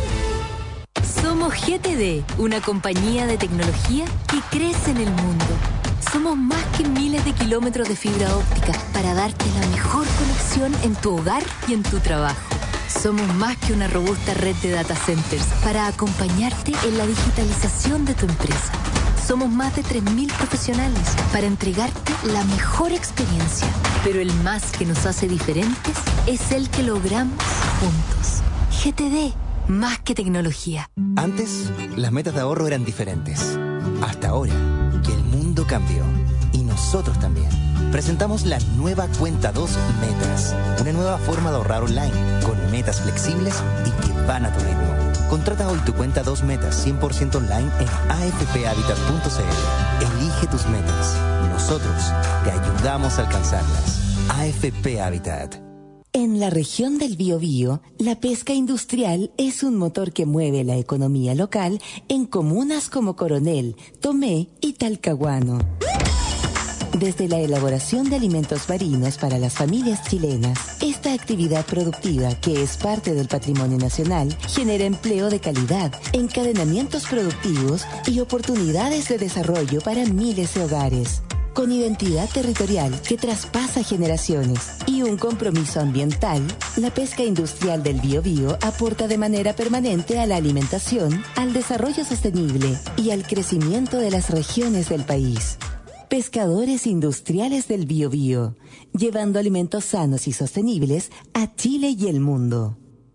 Somos G T D, una compañía de tecnología que crece en el mundo. Somos más que miles de kilómetros de fibra óptica para darte la mejor conexión en tu hogar y en tu trabajo. Somos más que una robusta red de data centers para acompañarte en la digitalización de tu empresa. Somos más de tres mil profesionales para entregarte la mejor experiencia. Pero el más que nos hace diferentes es el que logramos juntos. G T D, más que tecnología. Antes, las metas de ahorro eran diferentes. Hasta ahora, que el mundo cambió. Y nosotros también. Presentamos la nueva Cuenta dos Metas. Una nueva forma de ahorrar online, con metas flexibles y que van a tu ritmo. Contrata hoy tu Cuenta dos Metas cien por ciento online en a f p habitat punto c l. Elige tus metas. Nosotros te ayudamos a alcanzarlas. A F P Habitat. En la región del Biobío, la pesca industrial es un motor que mueve la economía local en comunas como Coronel, Tomé y Talcahuano. Desde la elaboración de alimentos marinos para las familias chilenas, esta actividad productiva, que es parte del patrimonio nacional, genera empleo de calidad, encadenamientos productivos y oportunidades de desarrollo para miles de hogares. Con identidad territorial que traspasa generaciones y un compromiso ambiental, la pesca industrial del Biobío aporta de manera permanente a la alimentación, al desarrollo sostenible y al crecimiento de las regiones del país. Pescadores industriales del Biobío, llevando alimentos sanos y sostenibles a Chile y el mundo.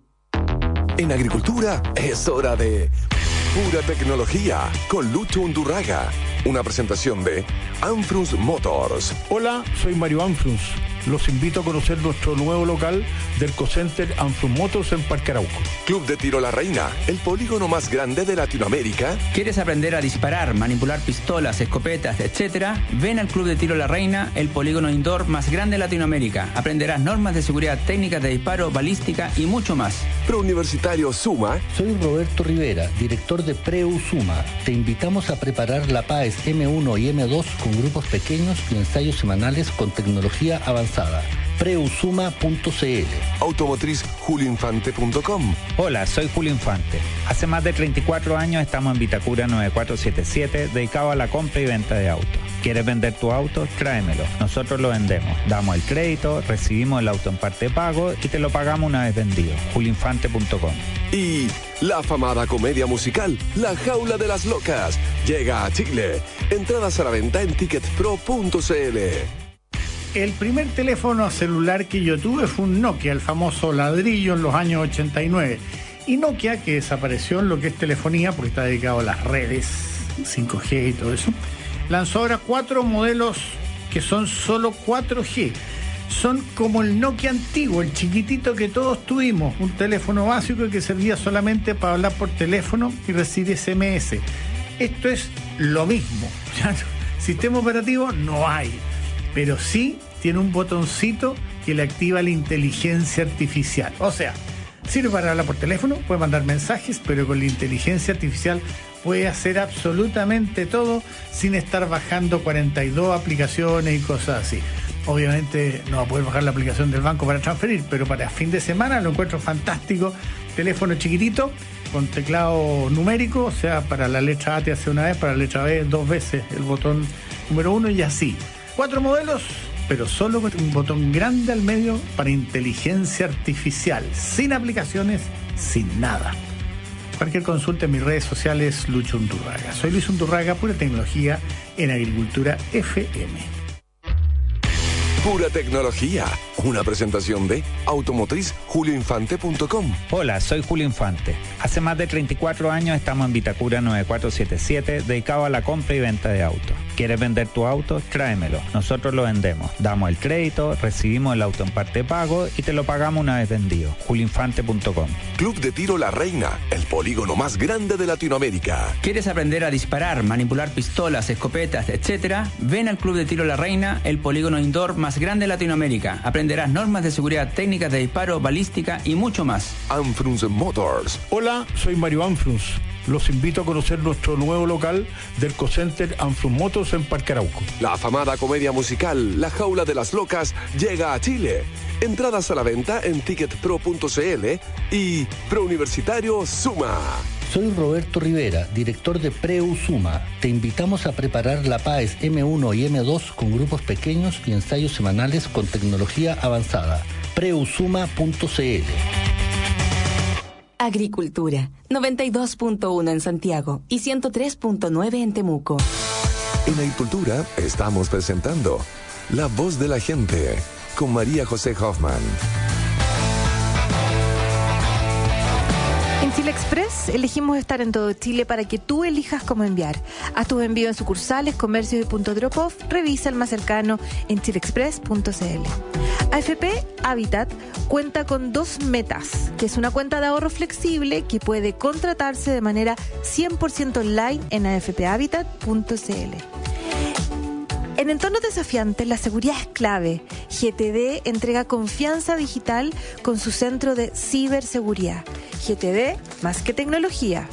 En agricultura es hora de pura tecnología con Lucho Undurraga. Una presentación de Anfrus Motors. Hola, soy Mario Anfrus. Los invito a conocer nuestro nuevo local del Cocenter Anfrus Motors en Parque Arauco. Club de Tiro La Reina, el polígono más grande de Latinoamérica. ¿Quieres aprender a disparar, manipular pistolas, escopetas, etcétera? Ven al Club de Tiro La Reina, el polígono indoor más grande de Latinoamérica. Aprenderás normas de seguridad, técnicas de disparo, balística y mucho más. Prouniversitario Suma. Soy Roberto Rivera, director de Preu Suma. Te invitamos a preparar la P A E S M uno y M dos con grupos pequeños y ensayos semanales con tecnología avanzada. preusuma punto c l. Automotriz julio infante punto com. Hola, soy Julio Infante. Hace más de treinta y cuatro años estamos en Vitacura nueve cuatro siete siete, dedicado a la compra y venta de autos. ¿Quieres vender tu auto? Tráemelo. Nosotros lo vendemos. Damos el crédito, recibimos el auto en parte de pago y te lo pagamos una vez vendido. julio infante punto com. Y la afamada comedia musical La Jaula de las Locas llega a Chile. Entradas a la venta en ticket pro punto c l. El primer teléfono celular que yo tuve fue un Nokia, el famoso ladrillo en los años ochenta y nueve. Y Nokia, que desapareció en lo que es telefonía, porque está dedicado a las redes cinco G y todo eso, lanzó ahora cuatro modelos que son solo cuatro G. Son como el Nokia antiguo, el chiquitito que todos tuvimos, un teléfono básico que servía solamente para hablar por teléfono y recibir ese eme ese. Esto es lo mismo. Sistema operativo no hay, pero sí tiene un botoncito que le activa la inteligencia artificial. O sea, sirve para hablar por teléfono, puede mandar mensajes, pero con la inteligencia artificial puede hacer absolutamente todo sin estar bajando cuarenta y dos aplicaciones y cosas así. Obviamente no va a poder bajar la aplicación del banco para transferir, pero para fin de semana lo encuentro fantástico. Teléfono chiquitito, con teclado numérico, o sea, para la letra A te hace una vez, para la letra B dos veces el botón número uno y así. Cuatro modelos, pero solo con un botón grande al medio para inteligencia artificial, sin aplicaciones, sin nada. Cualquier consulta en mis redes sociales, Lucho Undurraga. Soy Luis Undurraga, pura tecnología en Agricultura F M. Pura tecnología. Una presentación de automotriz julio infante punto com. Hola, soy Julio Infante. Hace más de treinta y cuatro años estamos en Vitacura nueve cuatro siete siete, dedicado a la compra y venta de autos. ¿Quieres vender tu auto? Tráemelo. Nosotros lo vendemos. Damos el crédito, recibimos el auto en parte de pago y te lo pagamos una vez vendido. julio infante punto com. Club de Tiro La Reina, el polígono más grande de Latinoamérica. ¿Quieres aprender a disparar, manipular pistolas, escopetas, etcétera? Ven al Club de Tiro La Reina, el polígono indoor más grande de Latinoamérica. Aprenderás normas de seguridad, técnicas de disparo, balística y mucho más. Anfrunz Motors. Hola, soy Mario Anfrunz. Los invito a conocer nuestro nuevo local del Cocenter Anfrunz Motors en Parque Arauco. La afamada comedia musical La Jaula de las Locas llega a Chile. Entradas a la venta en ticket pro punto c l y Prouniversitario Suma. Soy Roberto Rivera, director de Preu Suma. Te invitamos a preparar la PAES eme uno y eme dos con grupos pequeños y ensayos semanales con tecnología avanzada. preu suma punto c l. Agricultura, noventa y dos punto uno en Santiago y ciento tres punto nueve en Temuco. En Agricultura estamos presentando La Voz de la Gente con María José Hoffman. En Chile Express elegimos estar en todo Chile para que tú elijas cómo enviar. Haz tus envíos en sucursales, comercios y punto drop-off. Revisa el más cercano en chile express punto c l. A F P Habitat cuenta con dos metas, que es una cuenta de ahorro flexible que puede contratarse de manera cien por ciento online en a f p habitat punto c l. En entornos desafiantes, la seguridad es clave. G T D entrega confianza digital con su centro de ciberseguridad. G T D, más que tecnología.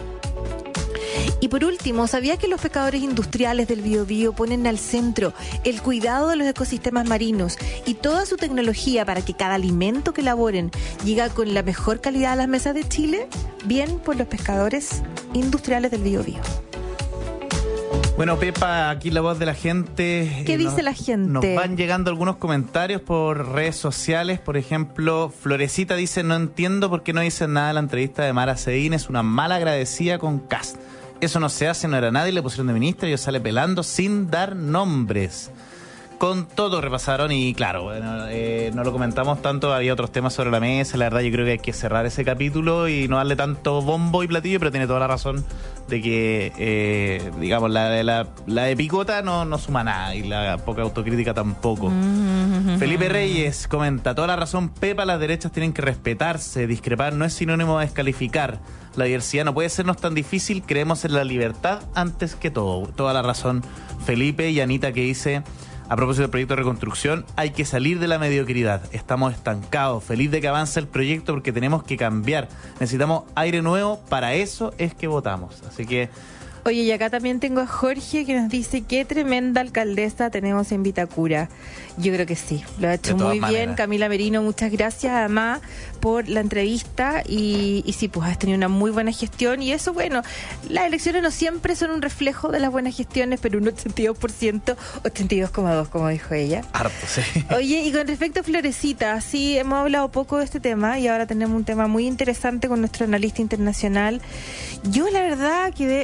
Y por último, ¿sabías que los pescadores industriales del Biobío ponen al centro el cuidado de los ecosistemas marinos y toda su tecnología para que cada alimento que elaboren llegue con la mejor calidad a las mesas de Chile? Bien por los pescadores industriales del Biobío. Bueno, Pepa, aquí la voz de la gente. ¿Qué eh, dice nos, la gente? Nos van llegando algunos comentarios por redes sociales. Por ejemplo, Florecita dice: no entiendo por qué no dicen nada de la entrevista de Mara Cedín. Es una mala agradecida con Cast. Eso no se hace, no era nadie, le pusieron de ministra y yo sale pelando sin dar nombres. Con todo repasaron y claro, bueno, eh, no lo comentamos tanto, había otros temas sobre la mesa. La verdad yo creo que hay que cerrar ese capítulo y no darle tanto bombo y platillo, pero tiene toda la razón de que, eh, digamos, la, la, la de picota no, no suma nada y la poca autocrítica tampoco. Mm-hmm. Felipe Reyes comenta: toda la razón, Pepa, las derechas tienen que respetarse, discrepar no es sinónimo de descalificar. La diversidad no puede sernos tan difícil, creemos en la libertad antes que todo. Toda la razón, Felipe. Y Anita, que dice: a propósito del proyecto de reconstrucción, hay que salir de la mediocridad. Estamos estancados. Feliz de que avance el proyecto porque tenemos que cambiar. Necesitamos aire nuevo. Para eso es que votamos. Así que... Oye, y acá también tengo a Jorge que nos dice: qué tremenda alcaldesa tenemos en Vitacura. Yo creo que sí, lo ha hecho muy maneras. bien Camila Merino, muchas gracias además por la entrevista y, y sí, pues has tenido una muy buena gestión y eso, bueno, las elecciones no siempre son un reflejo de las buenas gestiones, pero un ochenta y dos por ciento, ochenta y dos coma dos como dijo ella. Harto, sí. Oye, y con respecto a Florecita, sí, hemos hablado poco de este tema y ahora tenemos un tema muy interesante con nuestro analista internacional. Yo la verdad quedé bien espantada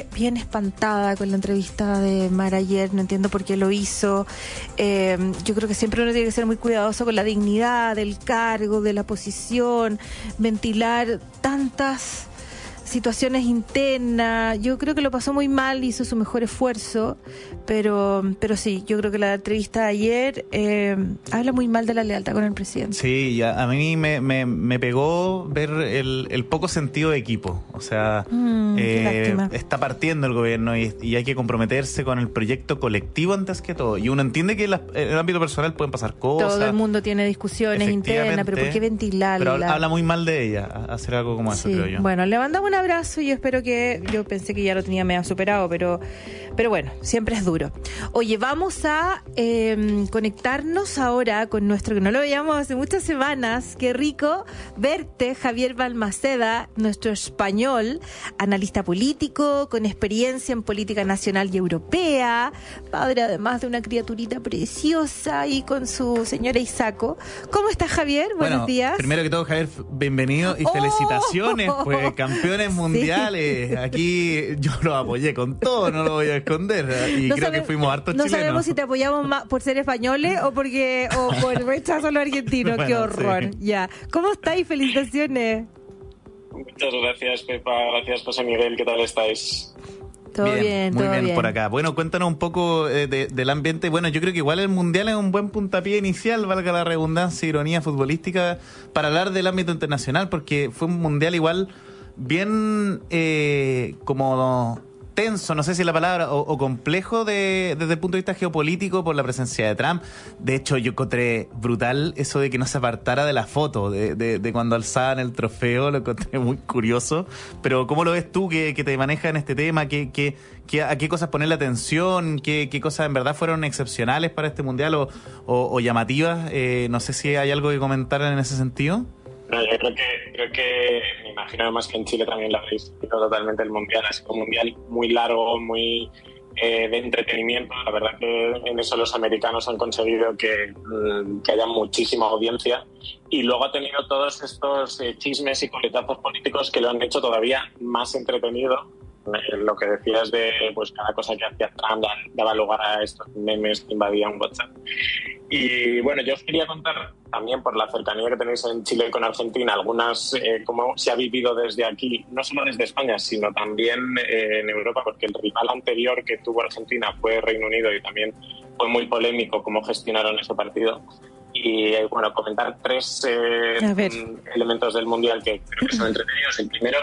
espantada con la entrevista de Mar ayer, no entiendo por qué lo hizo. Eh, yo creo que siempre uno tiene que ser muy cuidadoso con la dignidad del cargo, de la posición, ventilar tantas situaciones internas. Yo creo que lo pasó muy mal, hizo su mejor esfuerzo, pero pero sí, yo creo que la entrevista de ayer eh, habla muy mal de la lealtad con el presidente. Sí, ya, a mí me, me, me pegó ver el, el poco sentido de equipo. O sea, Mm, eh, está partiendo el gobierno y, y hay que comprometerse con el proyecto colectivo antes que todo. Y uno entiende que en, la, en el ámbito personal pueden pasar cosas. Todo el mundo tiene discusiones internas, pero ¿por qué ventilarla? Pero habla muy mal de ella, hacer algo como eso, Sí. creo yo. Bueno, le mandamos un abrazo y yo espero que, yo pensé que ya lo tenía medio superado, pero, pero bueno, siempre es duro. Oye, vamos a eh, conectarnos ahora con nuestro, que no lo veíamos hace muchas semanas, qué rico verte, Javier Balmaceda, nuestro español, analista político, con experiencia en política nacional y europea, padre además de una criaturita preciosa y con su señora Isaco. ¿Cómo estás, Javier? Buenos bueno, días. Primero que todo, Javier, bienvenido y ¡Oh! felicitaciones, pues campeones mundiales. Aquí yo los apoyé con todo, no lo voy a esconder. Y No creo sabe- que fuimos hartos No chilenos. sabemos si te apoyamos más por ser españoles o porque o por rechazo a los argentinos. Bueno, Qué horror. sí. Ya. ¿Cómo estáis? Felicitaciones. Muchas gracias, Pepa. Gracias, José Miguel. ¿Qué tal estáis? Todo bien, muy todo bien, bien. por acá. Bueno, cuéntanos un poco eh, de- del ambiente. Bueno, yo creo que igual el Mundial es un buen puntapié inicial, valga la redundancia, ironía futbolística, para hablar del ámbito internacional, porque fue un Mundial igual bien eh, como tenso, no sé si es la palabra, o, o complejo de, desde el punto de vista geopolítico por la presencia de Trump. De hecho, yo encontré brutal eso de que no se apartara de la foto, de, de, de cuando alzaban el trofeo, lo encontré muy curioso. Pero ¿cómo lo ves tú que, que te manejas en este tema? ¿Qué, qué, qué, ¿A qué cosas ponerle atención? ¿Qué, qué cosas en verdad fueron excepcionales para este Mundial o, o, o llamativas? Eh, no sé si hay algo que comentar en ese sentido. No, yo creo que, creo que, me imagino además que en Chile también lo habéis visto totalmente el Mundial. Ha sido un Mundial muy largo, muy eh, de entretenimiento. La verdad que en eso los americanos han conseguido que, mm, que haya muchísima audiencia. Y luego ha tenido todos estos eh, chismes y coletazos políticos que lo han hecho todavía más entretenido. Eh, lo que decías de pues cada cosa que hacía Trump daba lugar a estos memes que invadían WhatsApp. Y bueno, yo os quería contar también, por la cercanía que tenéis en Chile con Argentina, algunas, eh, cómo se ha vivido desde aquí, no solo desde España, sino también eh, en Europa, porque el rival anterior que tuvo Argentina fue Reino Unido y también fue muy polémico cómo gestionaron ese partido. Y eh, bueno, comentar tres eh, elementos del Mundial que creo que son entretenidos. El primero,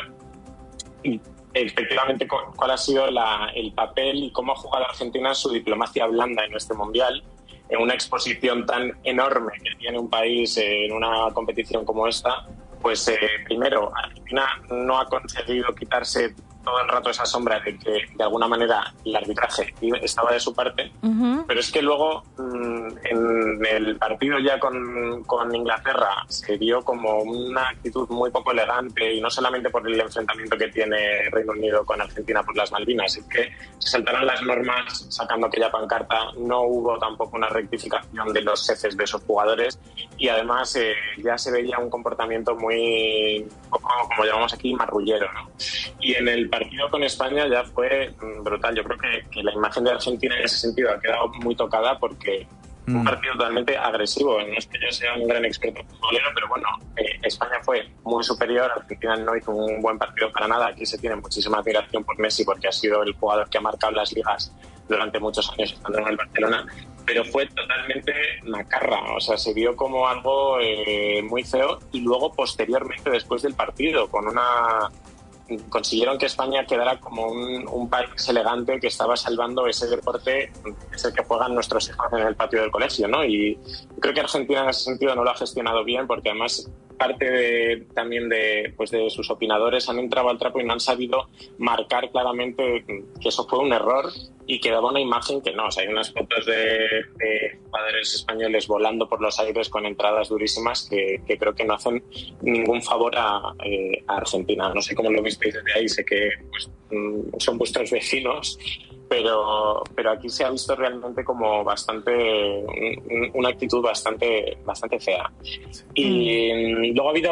efectivamente, cuál ha sido la, el papel y cómo ha jugado Argentina su diplomacia blanda en este Mundial, en una exposición tan enorme que tiene un país eh, en una competición como esta. Pues eh, primero, Argentina no ha conseguido quitarse todo el rato esa sombra de que de alguna manera el arbitraje estaba de su parte, uh-huh. pero es que luego mmm, en el partido ya con, con Inglaterra se vio como una actitud muy poco elegante, y no solamente por el enfrentamiento que tiene Reino Unido con Argentina por las Malvinas, es que se saltaron las normas sacando aquella pancarta, no hubo tampoco una rectificación de los jefes de esos jugadores, y además eh, ya se veía un comportamiento muy, poco, como llamamos aquí, marrullero, ¿no? Y en el partido con España ya fue brutal. Yo creo que, que la imagen de Argentina en ese sentido ha quedado muy tocada, porque mm. un partido totalmente agresivo. No es que yo sea un gran experto futbolero, pero bueno, eh, España fue muy superior, Argentina no hizo un buen partido para nada. Aquí se tiene muchísima admiración por Messi, porque ha sido el jugador que ha marcado las ligas durante muchos años estando en el Barcelona, pero fue totalmente macarra, o sea, se vio como algo eh, muy feo. Y luego, posteriormente, después del partido, con una consiguieron que España quedara como un, un país elegante que estaba salvando ese deporte, es el que juegan nuestros hijos en el patio del colegio, ¿no? Y creo que Argentina en ese sentido no lo ha gestionado bien, porque además parte de, también de, pues de sus opinadores han entrado al trapo y no han sabido marcar claramente que eso fue un error y que daba una imagen que no. O sea, hay unas fotos de, de padres españoles volando por los aires con entradas durísimas que, que creo que no hacen ningún favor a, eh, a Argentina. No sé cómo lo visteis desde ahí, sé que pues, son vuestros vecinos, pero pero aquí se ha visto realmente como bastante un, una actitud bastante bastante fea. Y luego ha habido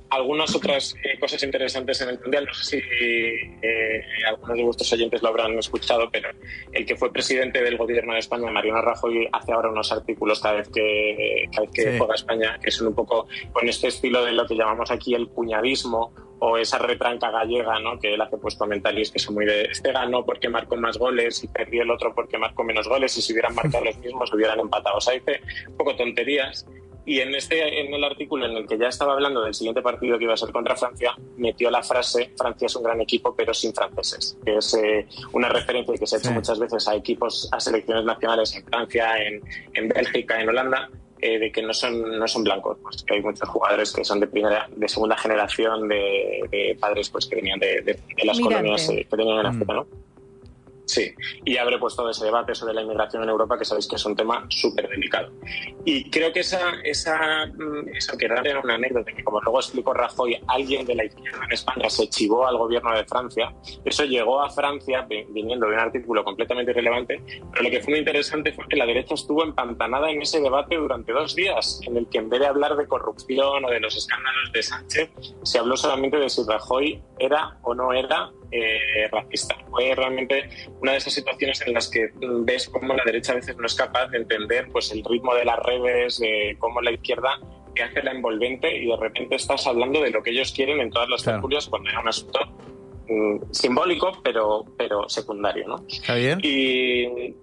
algunas otras eh, cosas interesantes en el Mundial. No sé si eh, algunos de vuestros oyentes lo habrán escuchado, pero el que fue presidente del gobierno de España, Mariano Rajoy, hace ahora unos artículos cada vez que, cada vez que sí. juega España, que son un poco con este estilo de lo que llamamos aquí el cuñadismo, o esa retranca gallega, ¿no? Que él hace pues comentarios que son muy de este ganó porque marcó más goles y perdió el otro porque marcó menos goles, y si hubieran marcado los mismos hubieran empatado. O sea, dice un poco tonterías. Y en este en el artículo en el que ya estaba hablando del siguiente partido que iba a ser contra Francia, metió la frase Francia es un gran equipo pero sin franceses, que es eh, una referencia que se ha hecho sí. muchas veces a equipos, a selecciones nacionales en Francia, en, en Bélgica, en Holanda, eh, de que no son no son blancos, pues que hay muchos jugadores que son de primera, de segunda generación de, de padres pues que venían de, de, de las Mirante. colonias eh, que tenían en África, ¿no? Sí, y abre pues todo ese debate sobre la inmigración en Europa, que sabéis que es un tema súper delicado. Y creo que esa, esa, eso que era una anécdota, que como luego explicó Rajoy, alguien de la izquierda en España se chivó al gobierno de Francia. Eso llegó a Francia viniendo de un artículo completamente irrelevante, pero lo que fue muy interesante fue que la derecha estuvo empantanada en ese debate durante dos días, en el que en vez de hablar de corrupción o de los escándalos de Sánchez, se habló solamente de si Rajoy era o no era Eh, racista. Fue realmente una de esas situaciones en las que ves cómo la derecha a veces no es capaz de entender pues el ritmo de las redes, de cómo la izquierda te hace la envolvente y de repente estás hablando de lo que ellos quieren en todas las claro. tertulias, cuando era un asunto mm, simbólico pero, pero secundario, ¿no? ¿Está bien? Y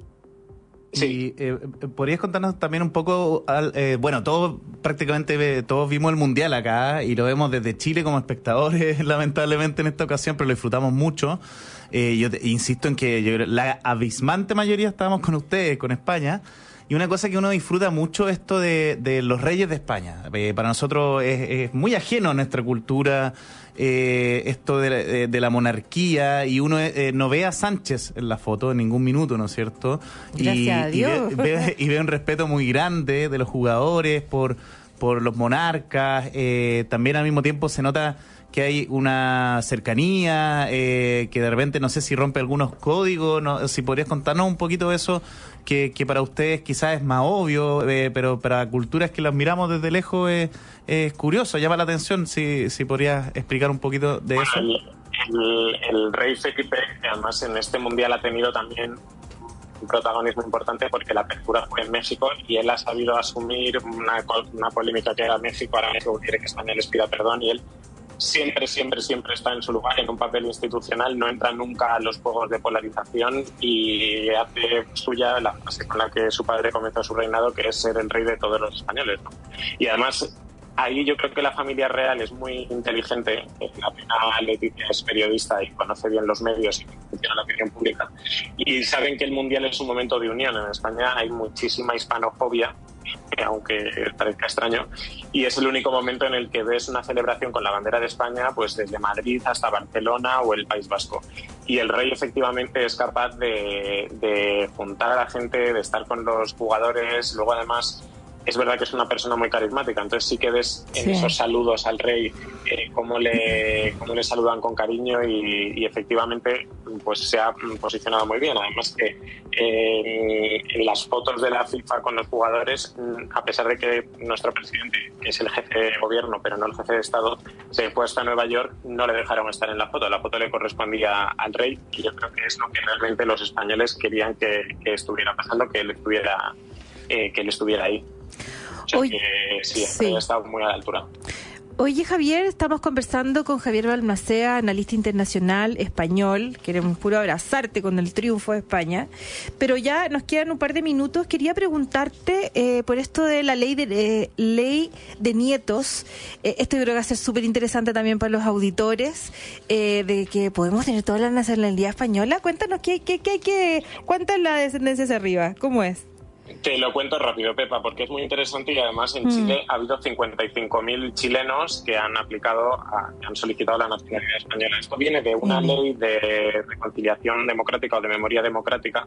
Sí, y, eh, ¿podrías contarnos también un poco, al, eh, bueno, todos prácticamente todos vimos el Mundial acá y lo vemos desde Chile como espectadores, lamentablemente en esta ocasión, pero lo disfrutamos mucho. Eh, yo te, insisto en que yo, la abismante mayoría estábamos con ustedes, con España, y una cosa que uno disfruta mucho esto de, de los reyes de España. Eh, para nosotros es, es muy ajeno a nuestra cultura, eh, esto de, de, de la monarquía, y uno eh, no ve a Sánchez en la foto en ningún minuto, ¿no es cierto? Gracias y, a Dios. Y ve, ve, y ve un respeto muy grande de los jugadores por, por los monarcas. Eh, también al mismo tiempo se nota que hay una cercanía, eh, que de repente no sé si rompe algunos códigos, no, si podrías contarnos un poquito de eso, que, que para ustedes quizás es más obvio, eh, pero para culturas que las miramos desde lejos es, es curioso, llama la atención, si, si podrías explicar un poquito de bueno, eso. El, el, el rey Felipe, que además en este mundial ha tenido también un protagonismo importante porque la apertura fue en México y él ha sabido asumir una, una polémica que era México, ahora México quiere que España les pida perdón, y él siempre, siempre, siempre está en su lugar, en un papel institucional, no entra nunca a los juegos de polarización y hace suya la frase con la que su padre comenzó su reinado, que es ser el rey de todos los españoles, ¿no? Y además, ahí yo creo que la familia real es muy inteligente. La prima Leticia es periodista y conoce bien los medios y funciona la opinión pública. Y saben que el Mundial es un momento de unión. En España hay muchísima hispanofobia, aunque parezca extraño, y es el único momento en el que ves una celebración con la bandera de España pues desde Madrid hasta Barcelona o el País Vasco, y el rey efectivamente es capaz de, de juntar a la gente, de estar con los jugadores. Luego además es verdad que es una persona muy carismática, entonces sí que ves en sí. esos saludos al rey eh, cómo, le, cómo le saludan con cariño, y, y efectivamente pues se ha posicionado muy bien. Además que eh, en las fotos de la FIFA con los jugadores, a pesar de que nuestro presidente, que es el jefe de gobierno pero no el jefe de Estado, se fue hasta Nueva York, no le dejaron estar en la foto. La foto le correspondía al rey, y yo creo que es lo que realmente los españoles querían que, que estuviera pasando, que él estuviera, eh, que él estuviera ahí. O sea, Oye, que sí, sí. está muy a la altura. Oye, Javier, estamos conversando con Javier Balmaceda, analista internacional español. Queremos puro abrazarte con el triunfo de España. Pero ya nos quedan un par de minutos. Quería preguntarte eh, por esto de la ley de eh, ley de nietos. Eh, esto yo creo que va a ser súper interesante también para los auditores, eh, de que podemos tener toda la nacionalidad española. Cuéntanos, ¿qué, qué, qué, qué, ¿cuánta es la descendencia hacia arriba? ¿Cómo es? Te lo cuento rápido, Pepa, porque es muy interesante, y además en mm. Chile ha habido cincuenta y cinco mil chilenos que han aplicado, a, que han solicitado la nacionalidad española. Esto viene de una mm. ley de reconciliación democrática o de memoria democrática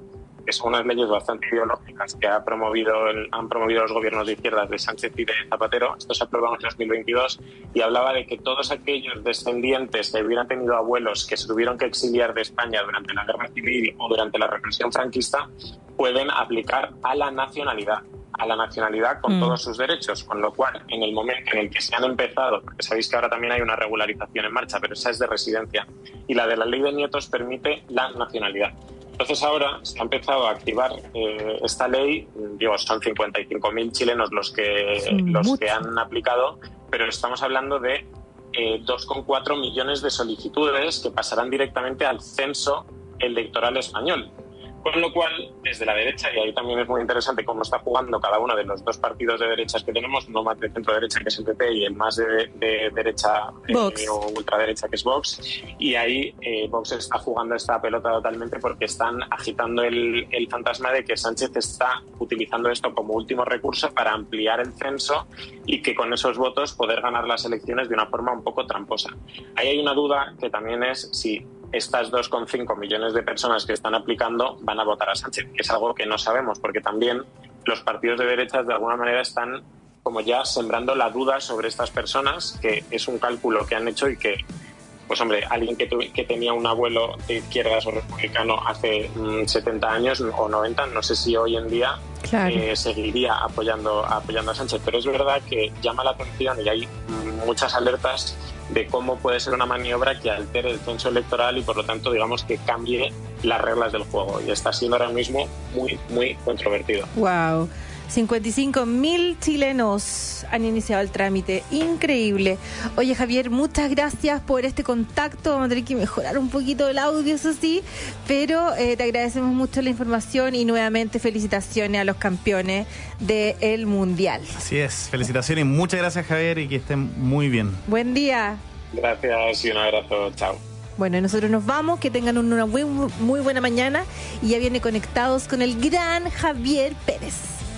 que son unas leyes bastante ideológicas que ha promovido el, han promovido los gobiernos de izquierdas de Sánchez y de Zapatero. Esto se aprobó en dos mil veintidós y hablaba de que todos aquellos descendientes que hubieran tenido abuelos que se tuvieron que exiliar de España durante la Guerra Civil o durante la represión franquista pueden aplicar a la nacionalidad. a la nacionalidad con mm. todos sus derechos, con lo cual en el momento en el que se han empezado, porque sabéis que ahora también hay una regularización en marcha, pero esa es de residencia, y la de la ley de nietos permite la nacionalidad. Entonces ahora se ha empezado a activar eh, esta ley, digo, son cincuenta y cinco mil chilenos los que, sí, los que han aplicado, pero estamos hablando de eh, dos coma cuatro millones de solicitudes que pasarán directamente al censo electoral español. Con lo cual, desde la derecha, y ahí también es muy interesante cómo está jugando cada uno de los dos partidos de derechas que tenemos, uno más de centro-derecha que es el P P y el más de, de derecha eh, o ultraderecha que es Vox, y ahí eh, Vox está jugando esta pelota totalmente porque están agitando el, el fantasma de que Sánchez está utilizando esto como último recurso para ampliar el censo y que con esos votos poder ganar las elecciones de una forma un poco tramposa. Ahí hay una duda que también es si estas dos coma cinco millones de personas que están aplicando van a votar a Sánchez, que es algo que no sabemos, porque también los partidos de derechas de alguna manera están como ya sembrando la duda sobre estas personas, que es un cálculo que han hecho y que, pues hombre, alguien que, que tenía un abuelo de izquierdas o republicano hace mmm, setenta años o noventa, no sé si hoy en día claro. eh, seguiría apoyando, apoyando a Sánchez, pero es verdad que llama la atención y hay mmm, muchas alertas de cómo puede ser una maniobra que altere el censo electoral y por lo tanto digamos que cambie las reglas del juego, y está siendo ahora mismo muy, muy controvertido. Wow. cincuenta y cinco mil chilenos han iniciado el trámite. Increíble. Oye, Javier, muchas gracias por este contacto. Vamos a tener que mejorar un poquito el audio, eso sí, pero eh, te agradecemos mucho la información y nuevamente felicitaciones a los campeones del Mundial. Así es, felicitaciones y muchas gracias, Javier, y que estén muy bien. Buen día. Gracias y un abrazo. Chao. Bueno, nosotros nos vamos, que tengan una muy, muy buena mañana y ya viene Conectados con el gran Javier Pérez.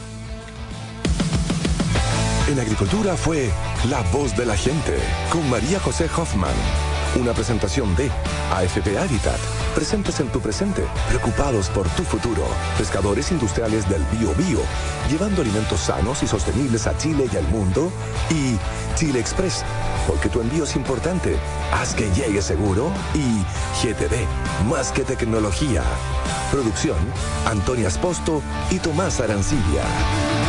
En Agricultura fue La Voz de la Gente con María José Hoffman. Una presentación de A F P Habitat. Presentes en tu presente, preocupados por tu futuro. Pescadores industriales del Bío Bío, llevando alimentos sanos y sostenibles a Chile y al mundo. Y Chile Express, porque tu envío es importante. Haz que llegue seguro. Y G T D, más que tecnología. Producción, Antonia Esposto y Tomás Arancibia.